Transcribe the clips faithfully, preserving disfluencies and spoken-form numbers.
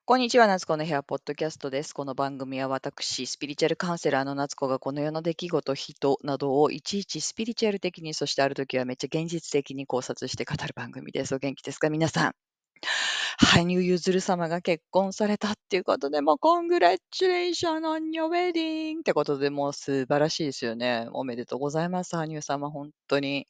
こんにちは、夏子の部屋ポッドキャストです。この番組は私、スピリチュアルカウンセラーの夏子がこの世の出来事、人などをいちいちスピリチュアル的に、そしてある時はめっちゃ現実的に考察して語る番組です。お元気ですか皆さん。羽生結弦様が結婚されたっていうことで、もうコングラッチュレーション on your wedding ってことでもう素晴らしいですよね。おめでとうございます、羽生様、本当に。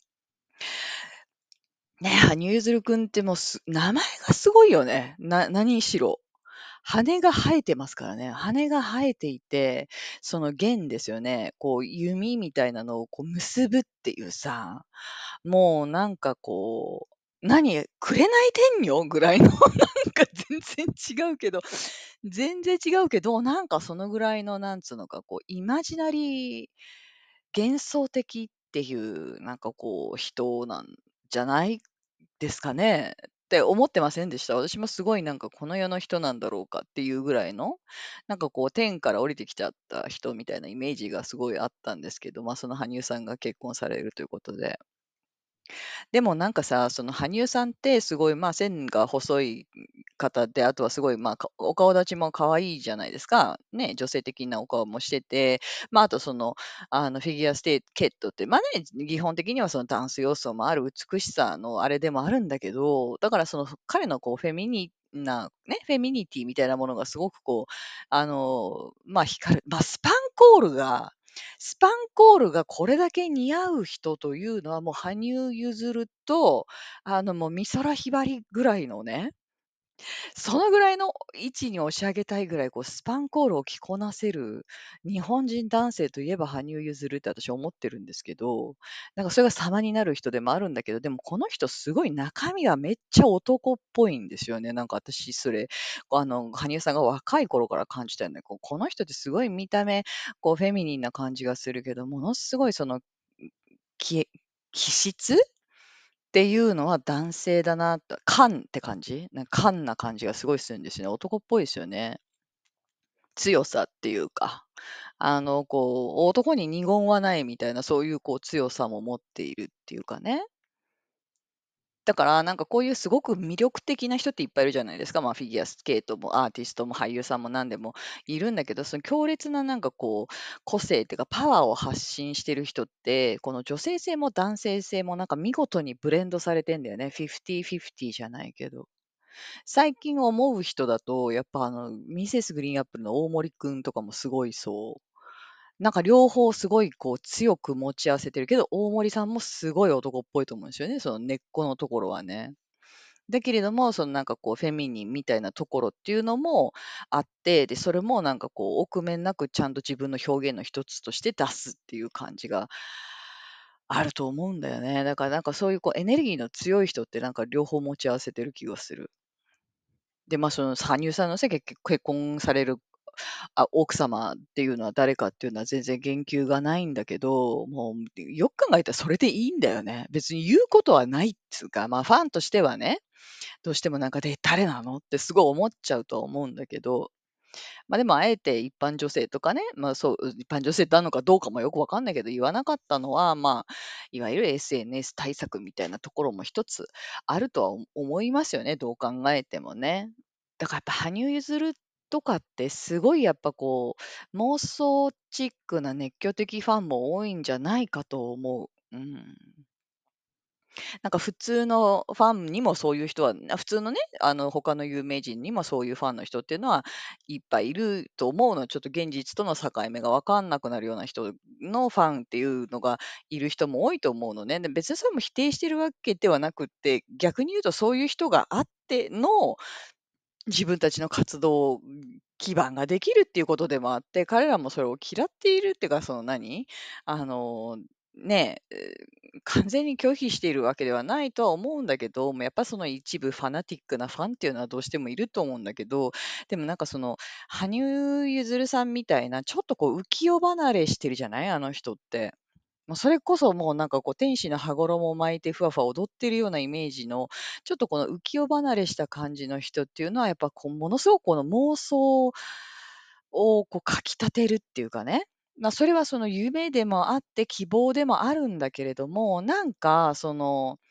ね、羽生結弦くんってもうす名前がすごいよね。な何しろ。羽が生えてますからね。羽が生えていて、その弦ですよね。こう弓みたいなのをこう結ぶっていうさ、もうなんかこう、何、紅天女ぐらいのなんか全然違うけど、全然違うけど、なんかそのぐらいのなんつうのか、こうイマジナリー、幻想的っていう、なんかこう人なんじゃないですかねって思ってませんでした。私もすごいなんかこの世の人なんだろうかっていうぐらいの、なんかこう天から降りてきちゃった人みたいなイメージがすごいあったんですけど、まあその羽生さんが結婚されるということで。でもなんかさ、その羽生さんってすごい、まあ、線が細い方で、あとはすごい、まあ、かお顔立ちも可愛いじゃないですか。ね、女性的なお顔もしてて、まあ、あとその、あの、フィギュアスケートって、まあね、基本的にはそのダンス要素もある美しさのあれでもあるんだけど、だからその彼のこうフェミニな、ね、フェミニティみたいなものがすごくこう、あの、まあ、光る。まあ、スパンコールが、スパンコールがこれだけ似合う人というのは、もう羽生結弦と、あの、もう美空ひばりぐらいのね、そのぐらいの位置に押し上げたいぐらい、こうスパンコールを着こなせる日本人男性といえば羽生結弦って私思ってるんですけど、なんかそれが様になる人でもあるんだけど、でもこの人すごい中身がめっちゃ男っぽいんですよね。なんか私それ、あの、羽生さんが若い頃から感じたよね。こうこの人ってすごい見た目、こうフェミニンな感じがするけど、ものすごいその、き気質っていうのは男性だなと、カンって感じなんかカンな感じがすごいするんですよね。男っぽいですよね。強さっていうか、あの、こう、男に二言はないみたいな、そういうこう強さも持っているっていうかね。だから、なんかこういうすごく魅力的な人っていっぱいいるじゃないですか。まあ、フィギュアスケートもアーティストも俳優さんも何でもいるんだけど、その強烈ななんかこう、個性っていうかパワーを発信してる人って、この女性性も男性性もなんか見事にブレンドされてんだよね。フィフティフィフティじゃないけど。最近思う人だと、やっぱあの、ミセスグリーンアップルの大森くんとかもすごいそう。なんか両方すごいこう強く持ち合わせてるけど、大森さんもすごい男っぽいと思うんですよね。その根っこのところはね。だけれども、そのなんかこうフェミニンみたいなところっていうのもあって、で、それもなんかこう奥面なくちゃんと自分の表現の一つとして出すっていう感じがあると思うんだよね。だからなんかそういうこうエネルギーの強い人ってなんか両方持ち合わせてる気がする。で、まあその羽生さんのせ結結婚されるあ、奥様っていうのは誰かっていうのは全然言及がないんだけど、もうよく考えたらそれでいいんだよね。別に言うことはないっつうか、まあファンとしてはね、どうしてもなんかで、誰なのってすごい思っちゃうとは思うんだけど、まあでもあえて一般女性とかね、まあそう、一般女性なのかどうかもよくわかんないけど言わなかったのは、まあ、いわゆる エスエヌエス 対策みたいなところも一つあるとは思思いますよね、どう考えてもね。だからやっぱ羽生結弦とかってすごいやっぱこう、妄想チックな熱狂的ファンも多いんじゃないかと思う。うん。なんか普通のファンにもそういう人は、な普通のね、あの他の有名人にもそういうファンの人っていうのはいっぱいいると思うの。ちょっと現実との境目が分かんなくなるような人のファンっていうのがいる人も多いと思うのね。で、別にそれも否定してるわけではなくって、逆に言うとそういう人があっての自分たちの活動基盤ができるっていうことでもあって、彼らもそれを嫌っているっていうか、その何あの、ねえ、えー完全に拒否しているわけではないとは思うんだけど、もうやっぱその一部ファナティックなファンっていうのはどうしてもいると思うんだけど、でもなんかその、羽生結弦さんみたいな、ちょっとこう浮世離れしてるじゃないあの人って。ま、それこそもうなんかこう天使の羽衣を巻いてふわふわ踊ってるようなイメージの、ちょっとこの浮世離れした感じの人っていうのは、やっぱこうものすごくこの妄想をこうかき立てるっていうかね、ま、それはその夢でもあって希望でもあるんだけれども、なんかその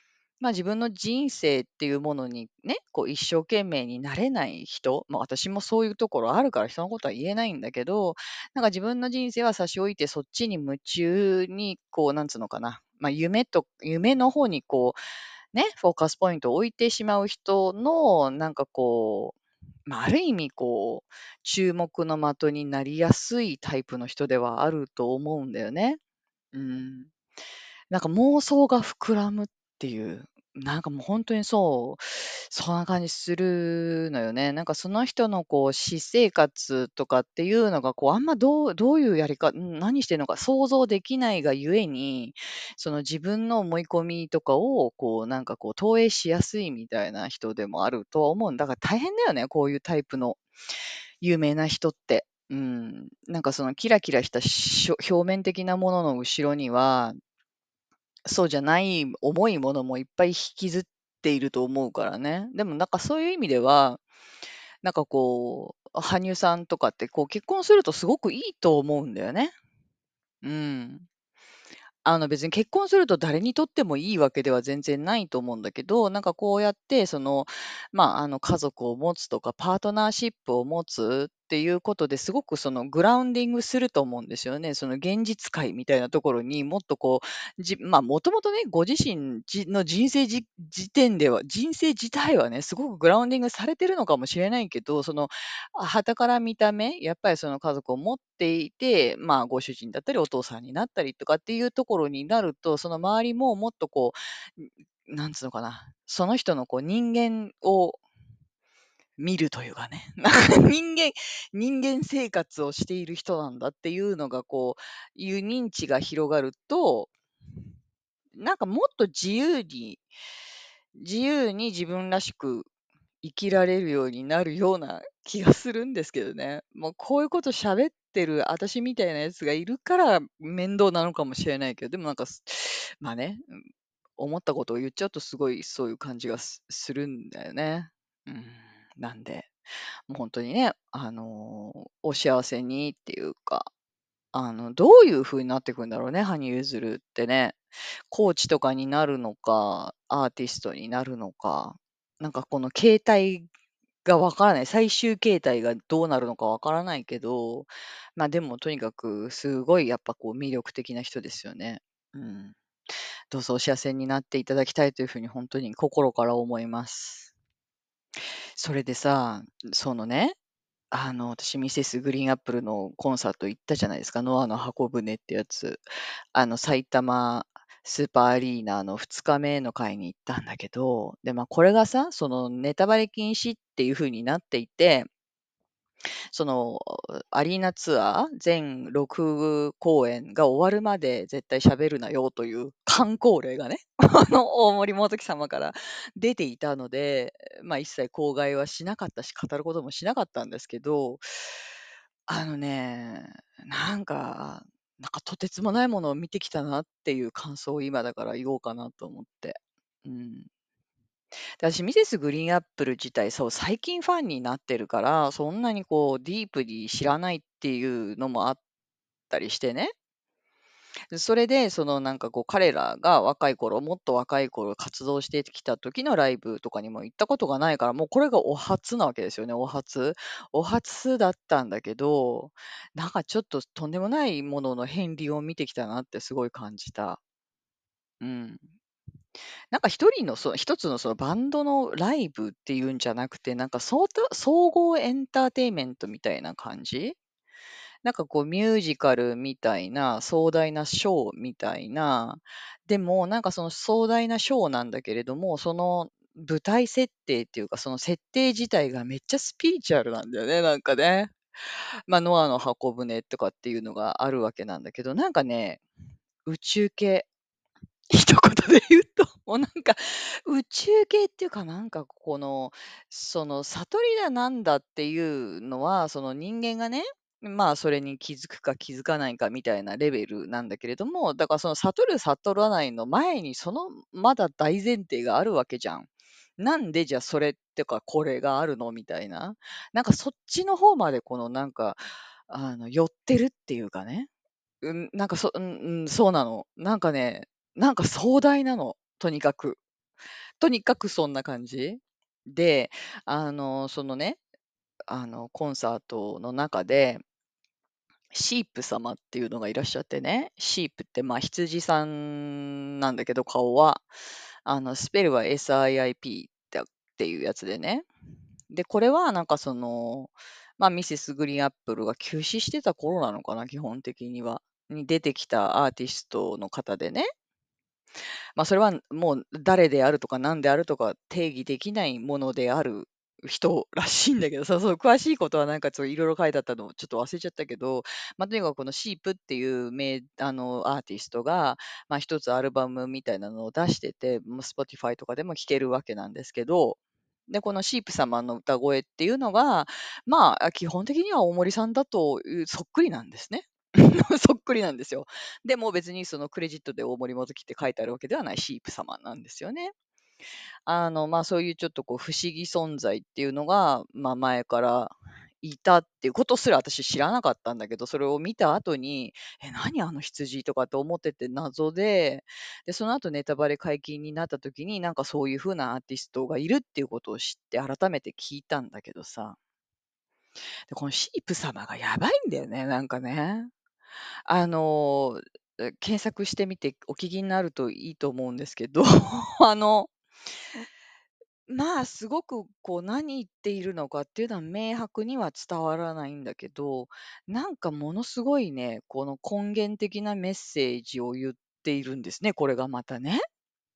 まあ、自分の人生っていうものにね、こう一生懸命になれない人、まあ、私もそういうところあるから人のことは言えないんだけど、なんか自分の人生は差し置いてそっちに夢中に、こう、なんつうのかな、まあ、夢と夢の方にこう、ね、フォーカスポイントを置いてしまう人の、なんかこう、まあ、ある意味こう、注目の的になりやすいタイプの人ではあると思うんだよね。うん。なんか妄想が膨らむっていう、なんかもう本当にそう、そんな感じするのよね。なんかその人のこう私生活とかっていうのがこうあんまどうどういうやりかん、何してるのか想像できないがゆえに、その自分の思い込みとかをこうなんかこう投影しやすいみたいな人でもあるとは思うんだから大変だよね、こういうタイプの有名な人って。うん、なんかそのキラキラしたしょ表面的なものの後ろにはそうじゃない重いものもいっぱい引きずっていると思うからね。でもなんかそういう意味では、なんかこう、羽生さんとかってこう結婚するとすごくいいと思うんだよね。うん。あの別に結婚すると誰にとってもいいわけでは全然ないと思うんだけど、なんかこうやってその、まあ、あの家族を持つとかパートナーシップを持つっていうことですごくそのグラウンディングすると思うんですよね。その現実界みたいなところにもっとこう、じまあもともとね、ご自身じの人生じ時点では、人生自体はね、すごくグラウンディングされてるのかもしれないけど、その傍から見た目、やっぱりその家族を持っていて、まあ、ご主人だったりお父さんになったりとかっていうところになると、その周りももっとこう、んなんつうのかな、その人のこう人間を見るというかね、なんか人間人間生活をしている人なんだっていうのがこういう認知が広がると、なんかもっと自由に自由に自分らしく生きられるようになるような気がするんですけどね。もうこういうこと喋ってる私みたいなやつがいるから面倒なのかもしれないけど、でもなんかす、まあね、うん思ったことを言っちゃうとすごいそういう感じがすするんだよね。うん。なんで、もう本当にね、あの、お幸せにっていうか、あの、どういう風になっていくんだろうね、羽生結弦ってね。コーチとかになるのか、アーティストになるのか、なんかこの形態がわからない、最終形態がどうなるのかわからないけど、まあでもとにかくすごいやっぱこう魅力的な人ですよね。うん。どうぞお幸せになっていただきたいというふうに本当に心から思います。それでさ、そのね、あの、私ミセスグリーンアップルのコンサート行ったじゃないですか、ノアの箱舟ってやつ。あの、埼玉スーパーアリーナのふつかめの会に行ったんだけど、で、まあ、これがさ、そのネタバレ禁止っていう風になっていて、そのアリーナツアー全ろく公演が終わるまで絶対喋るなよという箝口令がね、あの、大森元樹様から出ていたので、まあ、一切口外はしなかったし、語ることもしなかったんですけど、あのね、なんか、なんかとてつもないものを見てきたなっていう感想を今だから言おうかなと思って。うん。で、私、ミセスグリーンアップル自体、そう、最近ファンになってるから、そんなにこうディープに知らないっていうのもあったりしてね。でそれで、そのなんかこう彼らが若い頃、もっと若い頃活動してきた時のライブとかにも行ったことがないから、もうこれがお初なわけですよね、お初。お初だったんだけど、なんかちょっととんでもないものの片鱗を見てきたなってすごい感じた。うん。なんか一人の、その一つのそのバンドのライブっていうんじゃなくて、なんかそうた総合エンターテインメントみたいな感じなんかこうミュージカルみたいな壮大なショーみたいな、でもなんかその壮大なショーなんだけれども、その舞台設定っていうか、その設定自体がめっちゃスピリチュアルなんだよね、なんかね。まあ、ノアの箱舟とかっていうのがあるわけなんだけど、なんかね、宇宙系。一言で言うと、もうなんか、宇宙系っていうか、なんかこの、その悟りだなんだっていうのは、その人間がね、まあそれに気づくか気づかないかみたいなレベルなんだけれども、だからその悟る悟らないの前にそのまだ大前提があるわけじゃん。なんでじゃあそれってかこれがあるのみたいな。なんかそっちの方までこのなんか、あの、寄ってるっていうかね。うん、なんかそうんうん、そうなの。なんかね、なんか壮大なの、とにかく。 とにかくそんな感じ。で、あの、そのね、あの、コンサートの中で、シープ様っていうのがいらっしゃってね、シープって、まあ、羊さんなんだけど、顔は。あの、スペルは エスアイアイピー ってっていうやつでね。で、これはなんかその、まあ、ミセスグリーンアップルが休止してた頃なのかな、基本的には。に出てきたアーティストの方でね。まあ、それはもう誰であるとか何であるとか定義できないものである人らしいんだけどさ、そう詳しいことはなんかちょっといろいろ書いてあったのをちょっと忘れちゃったけど、まあ、とにかくこのシープっていう名あのアーティストが、まあ、一つアルバムみたいなのを出してて、まあ Spotify とかでも聴けるわけなんですけど、で、このシープ様の歌声っていうのが、まあ、基本的には大森さんだというそっくりなんですね。そっくりなんですよ。でも別にそのクレジットで大森元樹って書いてあるわけではないシープ様なんですよね。あの、まあそういうちょっとこう不思議存在っていうのが、まあ前からいたっていうことすら私知らなかったんだけど、それを見た後に、え、何あの羊とかって思ってて謎で、で、その後ネタバレ解禁になった時に、なんかそういう風なアーティストがいるっていうことを知って改めて聞いたんだけどさ、で、このシープ様がやばいんだよね、なんかね。あの、え検索してみてお聞きになるといいと思うんですけど、あの、まあ、すごくこう何言っているのかっていうのは明白には伝わらないんだけど、なんかものすごいね、この根源的なメッセージを言っているんですね、これがまたね。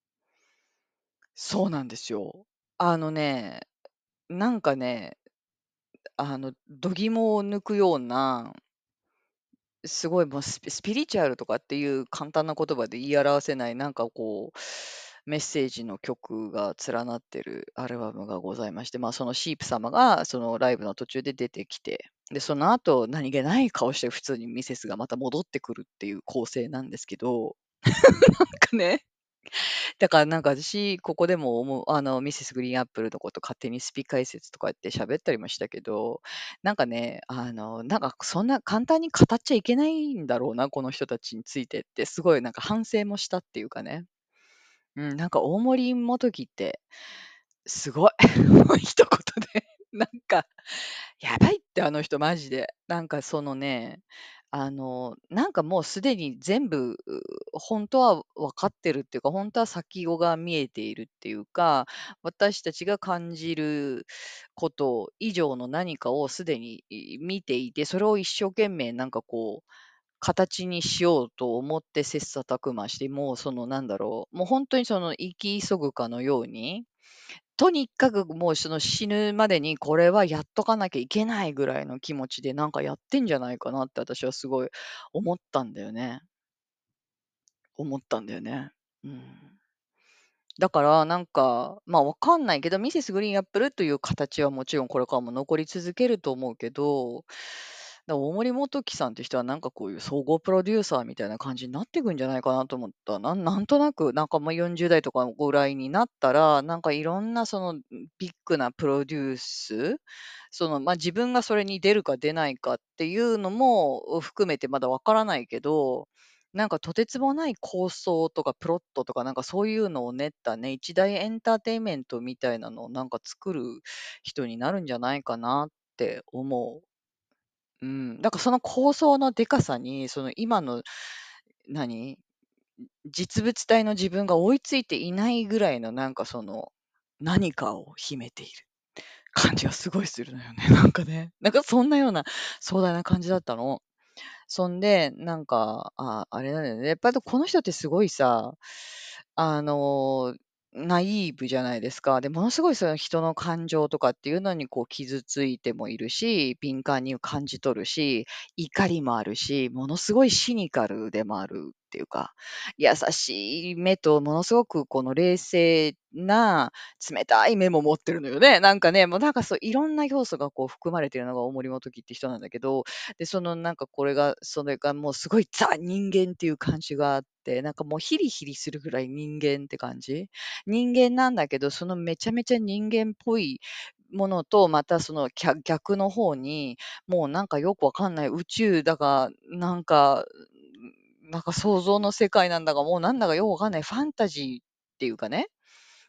そうなんですよ。あのね、なんかね、あの、度肝を抜くようなすごいもうスピスピリチュアルとかっていう簡単な言葉で言い表せない、なんかこう、メッセージの曲が連なってるアルバムがございまして、まあ、そのシープ様がそのライブの途中で出てきて、で、その後何気ない顔して普通にミセスがまた戻ってくるっていう構成なんですけど、なんかね、だからなんか私、ここでも思う、あの、ミセスグリーンアップルのこと勝手にスピ解説とか言って喋ったりもしたけど、なんかね、あの、なんかそんな簡単に語っちゃいけないんだろうな、この人たちについてって、すごいなんか反省もしたっていうかね。うん、なんか大森元樹って、すごい。一言で、なんか、やばいってあの人マジで。なんかそのね、あの、なんかもうすでに全部、う本当は分かってるっていうか、本当は先が見えているっていうか、私たちが感じること以上の何かをすでにい見ていて、それを一生懸命なんかこう、形にしようと思って切磋琢磨して、もうそのなんだろう、もう本当にその生き急ぐかのように、とにかくもうその死ぬまでにこれはやっとかなきゃいけないぐらいの気持ちでなんかやってんじゃないかなって私はすごい思ったんだよね。思ったんだよね。うん。だからなんか、まあわかんないけど、ミセスグリーンアップルという形はもちろんこれからも残り続けると思うけど、だ大森元樹さんって人はなんかこういう総合プロデューサーみたいな感じになっていくんじゃないかなと思った。なんなんとなく、なんかまあよんじゅう代とかぐらいになったら、なんかいろんなそのビッグなプロデュース、そのまあ自分がそれに出るか出ないかっていうのも含めてまだわからないけど、なんかとてつもない構想とかプロットとかなんかそういうのを練ったね、一大エンターテインメントみたいなのをなんか作る人になるんじゃないかなって思う。うん。だからその構想のでかさに、その今の、何実物大の自分が追いついていないぐらいのなんかその、何かを秘めている感じがすごいするのよね。なんかね。なんかそんなような壮大な感じだったの。そんで、なんか、あ、あれなんだよね。やっぱりこの人ってすごいさ、あの、ナイーブじゃないですか。で、ものすごいその人の感情とかっていうのにこう傷ついてもいるし、敏感に感じ取るし、怒りもあるし、ものすごいシニカルでもあるっていうか、優しい目とものすごくこの冷静な冷たい目も持ってるのよね。なんかね、もうなんかそういろんな要素がこう含まれているのが大森元樹って人なんだけど、で、そのなんかこれが、それがもうすごいザ人間っていう感じがあって、なんかもうヒリヒリするぐらい人間って感じ。人間なんだけど、そのめちゃめちゃ人間っぽいものと、またその逆逆の方に、もうなんかよくわかんない宇宙だか、なんか、なんか想像の世界なんだか、もうなんだかよくわかんないファンタジーっていうかね、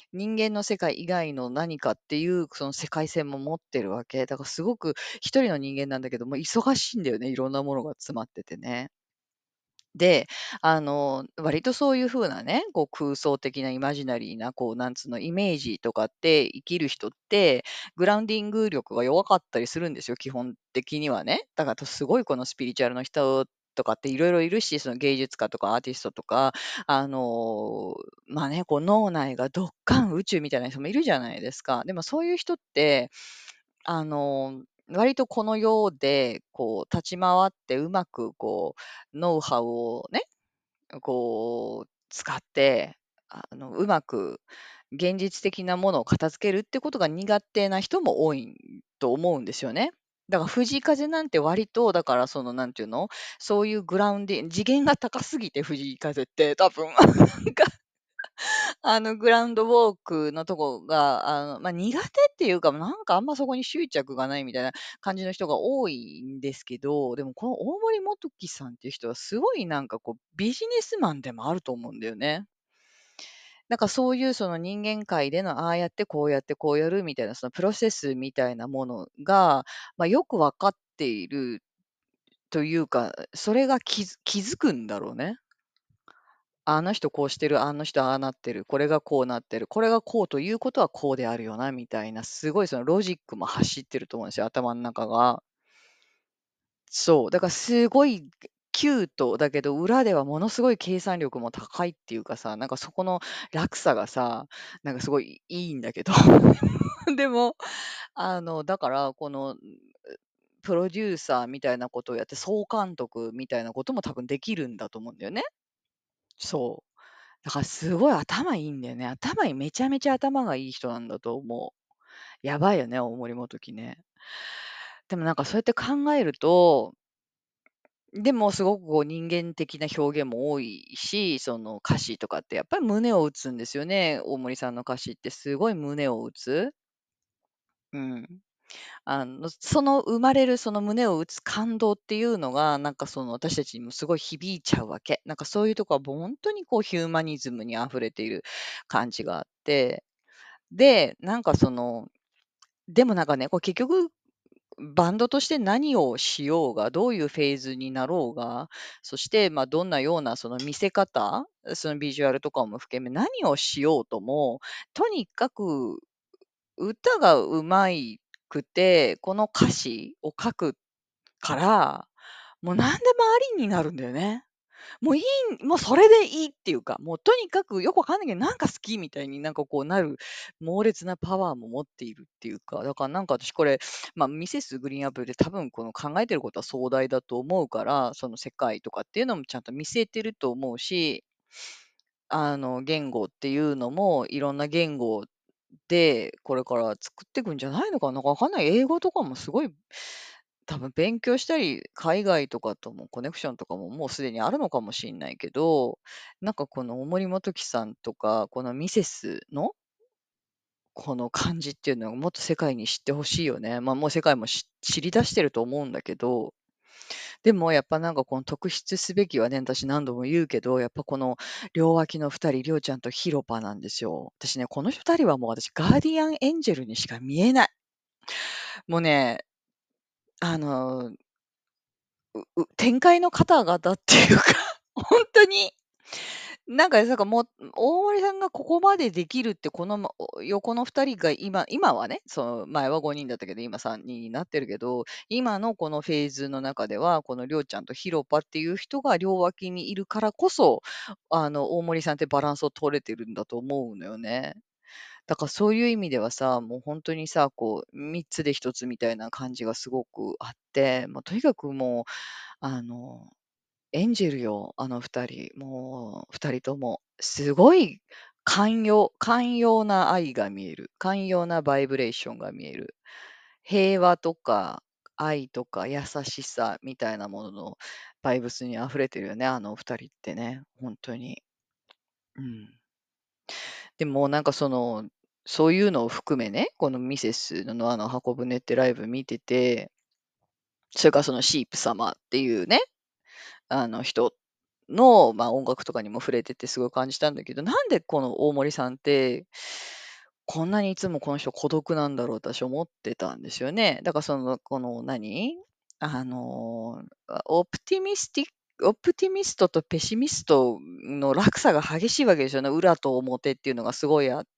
人間の世界以外の何かっていう、その世界線も持ってるわけ。だからすごく一人の人間なんだけども、忙しいんだよね。いろんなものが詰まっててね。で、あの、割とそういう風なね、こう空想的なイマジナリーな、こう、なんつうの、イメージとかって生きる人って、グラウンディング力が弱かったりするんですよ、基本的にはね。だからすごいこのスピリチュアルの人とかっていろいろいるし、その芸術家とかアーティストとか、あの、まあね、こう脳内がどっかん宇宙みたいな人もいるじゃないですか。でもそういう人って、あの、割とこの世で、こう、立ち回ってうまく、こう、ノウハウをね、こう、使って、あの、うまく現実的なものを片付けるってことが苦手な人も多いと思うんですよね。だから藤井風なんて割と、だからその、なんていうの、そういうグラウンディ次元が高すぎて藤井風って多分、なんかあの、グラウンドウォークのとこが、あの、まあ、苦手っていうか、なんかあんまそこに執着がないみたいな感じの人が多いんですけど、でもこの大森元樹さんっていう人はすごいなんかこう、ビジネスマンでもあると思うんだよね。なんかそういうその人間界でのああやってこうやってこうやるみたいなそのプロセスみたいなものが、まあ、よくわかっているというか、それが気づ気づくんだろうね。あの人こうしてる、あの人ああなってる、これがこうなってる、これがこうということはこうであるよな、みたいな、すごいそのロジックも走ってると思うんですよ、頭の中が。そう。だからすごいキュートだけど、裏ではものすごい計算力も高いっていうかさ、なんかそこの落差がさ、なんかすごいいいんだけど。でも、あの、だから、この、プロデューサーみたいなことをやって、総監督みたいなことも多分できるんだと思うんだよね。そう。だからすごい頭いいんだよね。頭いい、めちゃめちゃ頭がいい人なんだと思う。やばいよね、大森元樹ね。でもなんかそうやって考えると、でもすごくこう人間的な表現も多いし、その歌詞とかってやっぱり胸を打つんですよね。大森さんの歌詞ってすごい胸を打つ。うん。あの、その生まれるその胸を打つ感動っていうのが、なんかその私たちにもすごい響いちゃうわけ。なんかそういうとこはもう本当にこうヒューマニズムに溢れている感じがあって、で、なんかその、でもなんかね、こう結局バンドとして何をしようが、どういうフェーズになろうが、そして、まあ、どんなようなその見せ方、そのビジュアルとかも含め、何をしようとも、とにかく歌がうまいくて、この歌詞を書くから、もう何でもありになるんだよね。もういいもうそれでいいっていうか、もうとにかくよくわかんないけど、なんか好きみたいになんかこうなる猛烈なパワーも持っているっていうか、だからなんか私これ、まあ、ミセスグリーンアップルで多分この考えてることは壮大だと思うから、その世界とかっていうのもちゃんと見据えてると思うし、あの、言語っていうのもいろんな言語でこれから作っていくんじゃないのかな、なんかわかんない。英語とかもすごい多分勉強したり、海外とかともコネクションとかももうすでにあるのかもしれないけど、なんかこの大森元樹さんとか、このミセスのこの感じっていうのをもっと世界に知ってほしいよね。まあもう世界もし知り出してると思うんだけど、でもやっぱなんかこの特筆すべきはね、私何度も言うけど、やっぱこの両脇の二人、りょうちゃんとヒロパなんですよ。私ね、この二人はもう私ガーディアンエンジェルにしか見えない。もうね、あの、うう展開の方々っていうか、本当に、なんか、なんかもう、大森さんがここまでできるって、この、ま、お横のふたりが今今はね、その前はごにんだったけど、今さんにんになってるけど、今のこのフェーズの中では、このりょうちゃんとひろぱっていう人が両脇にいるからこそ、あの、大森さんってバランスを取れてるんだと思うのよね。だからそういう意味ではさ、もう本当にさ、こうみっつでひとつみたいな感じがすごくあって、もうとにかくもう、あのエンジェルよ、あのふたり。もうふたりとも。すごい寛容寛容な愛が見える。寛容なバイブレーションが見える。平和とか愛とか優しさみたいなもののバイブスに溢れてるよね、あのふたりってね、ほんとに。うん。でもなんかその、そういうのを含めね、このミセスのあの箱舟ってライブ見てて、それからそのシープ様っていうね、あの人の、まあ、音楽とかにも触れててすごい感じたんだけど、なんでこの大森さんって、 こんなにいつもこの人孤独なんだろうと私思ってたんですよね。だからその、この何あの、あオプティミスティックオプティミストとペシミストの落差が激しいわけですよね。裏と表っていうのがすごいあって。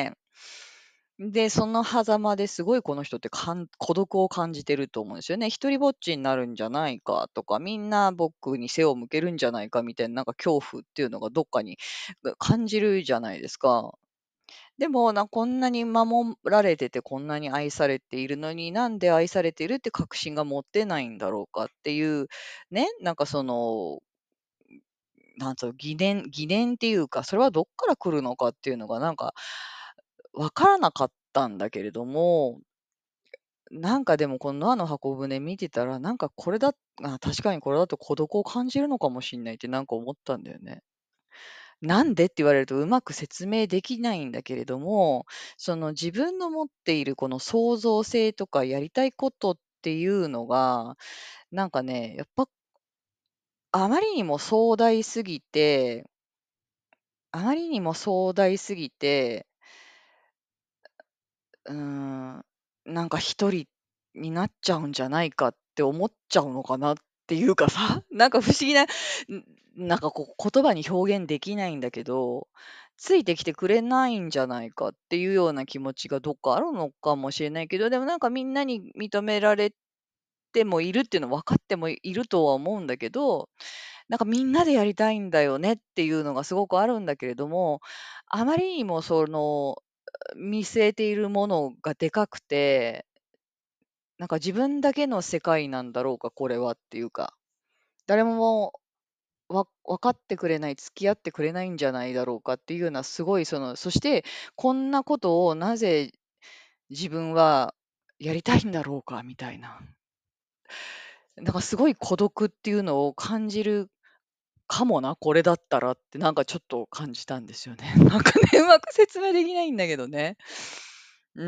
で、その狭間ですごいこの人ってかん孤独を感じてると思うんですよね。一人ぼっちになるんじゃないかとか、みんな僕に背を向けるんじゃないかみたいな、なんか恐怖っていうのがどっかにが感じるじゃないですか。でも、なこんなに守られてて、こんなに愛されているのに、なんで愛されているって確信が持てないんだろうかっていう、ね、なんかその、なんつうの、疑念疑念っていうか、それはどっから来るのかっていうのがなんか、わからなかったんだけれども、なんかでもこのノアの箱舟見てたら、なんかこれだあ、確かにこれだと孤独を感じるのかもしんないってなんか思ったんだよね。なんでって言われるとうまく説明できないんだけれども、その自分の持っているこの創造性とかやりたいことっていうのが、なんかね、やっぱあまりにも壮大すぎてあまりにも壮大すぎて、うーん、なんか一人になっちゃうんじゃないかって思っちゃうのかなっていうかさ、なんか不思議な、ん、なんかこう言葉に表現できないんだけど、ついてきてくれないんじゃないかっていうような気持ちがどっかあるのかもしれないけど、でもなんかみんなに認められてもいるっていうの分かってもいるとは思うんだけど、なんかみんなでやりたいんだよねっていうのがすごくあるんだけれども、あまりにもその見据えているものがでかくて、なんか自分だけの世界なんだろうか、これはっていうか、誰もわ分かってくれない、付き合ってくれないんじゃないだろうかっていうような、すごいその、そしてこんなことをなぜ自分はやりたいんだろうかみたいな。なんかすごい孤独っていうのを感じるかもな、これだったらってなんかちょっと感じたんですよね。なんかね、うまく説明できないんだけどね。うん。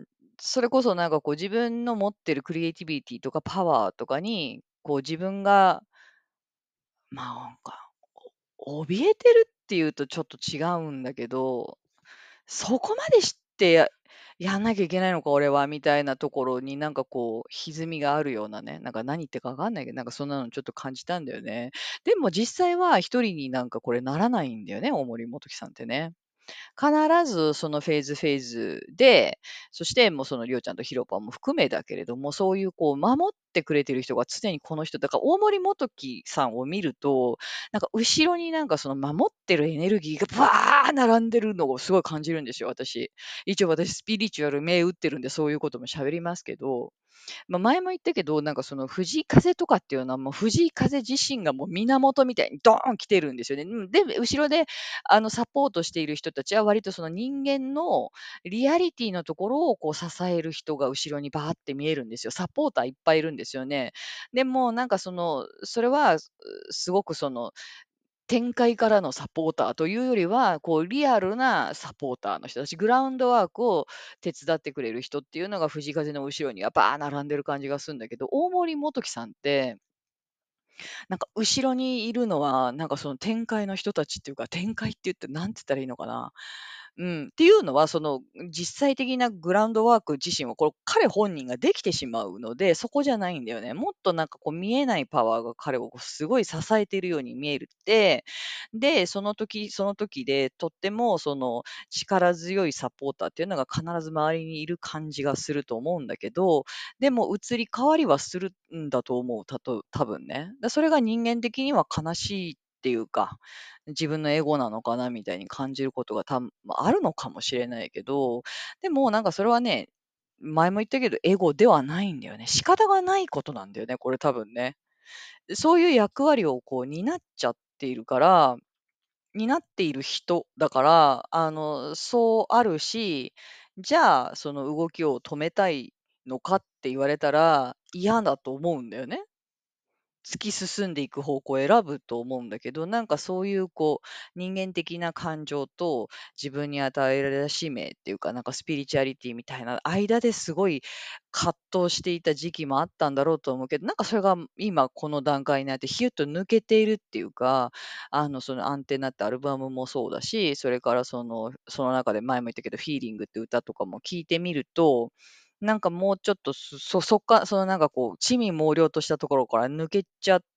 それこそなんかこう自分の持ってるクリエイティビティとかパワーとかに、こう自分が、まあなんか、お怯えてるっていうとちょっと違うんだけど、そこまで知ってややんなきゃいけないのか、俺は、みたいなところになんかこう歪みがあるようなね、なんか何言ってるかわかんないけど、なんかそんなのちょっと感じたんだよね。でも実際は一人になんかこれならないんだよね、大森元樹さんってね。必ずそのフェーズフェーズで、そしてもうそのりょうちゃんとひろぱも含めだけれども、そういうこう守ってくれてる人が常にこの人だから大森元樹さんを見ると、なんか後ろになんかその守ってるエネルギーがバー並んでるのをすごい感じるんですよ、私。一応私スピリチュアル銘打ってるんで、そういうことも喋りますけど、まあ、前も言ったけど、なんかその藤井風とかっていうのは、もう藤井風自身がもう源みたいにドーン来てるんですよね。うん、で、後ろであのサポートしている人たちは割とその人間のリアリティのところをこう支える人が後ろにバーって見えるんですよ。サポーターいっぱいいるんですよね。でもなんかその、それはすすごくその展開からのサポーターというよりは、こうリアルなサポーターの人たち、グラウンドワークを手伝ってくれる人っていうのが藤風の後ろにはバー並んでる感じがするんだけど、大森元樹さんって、なんか後ろにいるのは、なんかその展開の人たちっていうか、展開って言ってなんて言ったらいいのかな。うん、っていうのは、その実際的なグラウンドワーク自身は、これ彼本人ができてしまうので、そこじゃないんだよね。もっとなんかこう見えないパワーが彼をこうすごい支えているように見えるって、で、その時その時でとってもその力強いサポーターっていうのが必ず周りにいる感じがすると思うんだけど、でも移り変わりはするんだと思う、たと多分ね。だそれが人間的には悲しいっていうか、自分のエゴなのかなみたいに感じることがたまあ、あるのかもしれないけど、でもなんかそれはね、前も言ったけど、エゴではないんだよね。仕方がないことなんだよね、これ多分ね。そういう役割をこう担っちゃっているから、担っている人だから、あの、そうあるし、じゃあ、その動きを止めたいのかって言われたら、嫌だと思うんだよね。 突き進んでいく方向を選ぶと思うんだけど、なんかそういうこう、人間的な感情と自分に与えられた使命っていうか、なんかスピリチュアリティみたいな間ですごい葛藤していた時期もあったんだろうと思うけど、なんかそれが今この段階になってヒュッと抜けているっていうか、あの、そのアンテナってアルバムもそうだし、それからその、その中で前も言ったけど、フィーリングって歌とかも聞いてみると、なんかもうちょっと、そそそっかそのなんかこう、地味猛量としたところから抜けちゃって、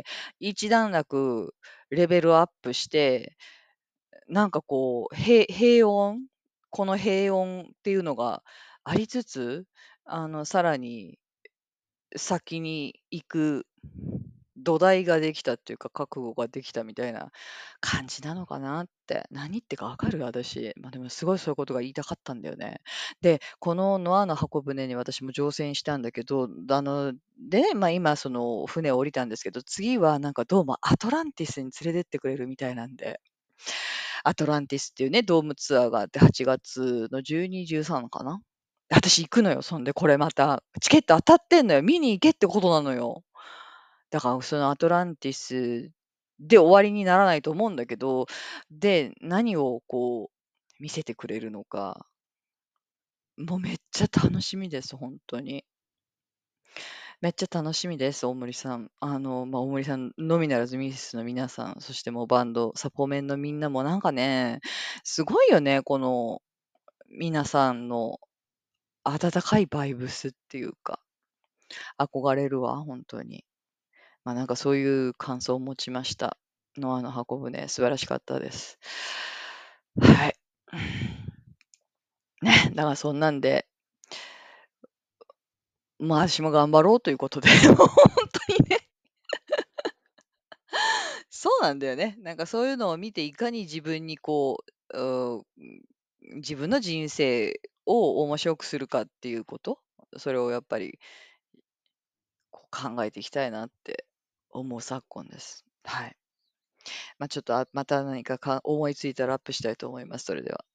一段落レベルアップして、なんかこう、へ平穏この平穏っていうのがありつつ、あの、さらに先に行く土台ができたっていうか、覚悟ができたみたいな感じなのかなって。何言ってかわかる？私。ま、でもすごいそういうことが言いたかったんだよね。で、このノアの方舟に私も乗船したんだけど、あの、で、ま、今その船を降りたんですけど、次はなんかどうもアトランティスに連れてってくれるみたいなんで。アトランティスっていうね、ドームツアーがあって、はちがつのじゅうに、じゅうさんかな。私行くのよ、そんでこれまた。チケット当たってんのよ。見に行けってことなのよ。だからそのアトランティスで終わりにならないと思うんだけど、で、何をこう見せてくれるのか、もうめっちゃ楽しみです、ほんとに。めっちゃ楽しみです、大森さん。あの、ま、大森さんのみならずミセスの皆さん、そしてもうバンド、サポメンのみんなもなんかね、すごいよね、この皆さんの温かいバイブスっていうか、憧れるわ、ほんとに。ま、なんかそういう感想を持ちました。ノアの方舟、素晴らしかったです。はい。ね、だからそんなんでま、あしも頑張ろうということで、もうほんとにね。そうなんだよね。なんかそういうのを見て、いかに自分にこう、うーん、自分の人生を面白くするかっていうこと、それをやっぱりこう考えていきたいなって思う昨今です。はい。ま、ちょっと、あ、また何かか思いついたらアップしたいと思います。それでは。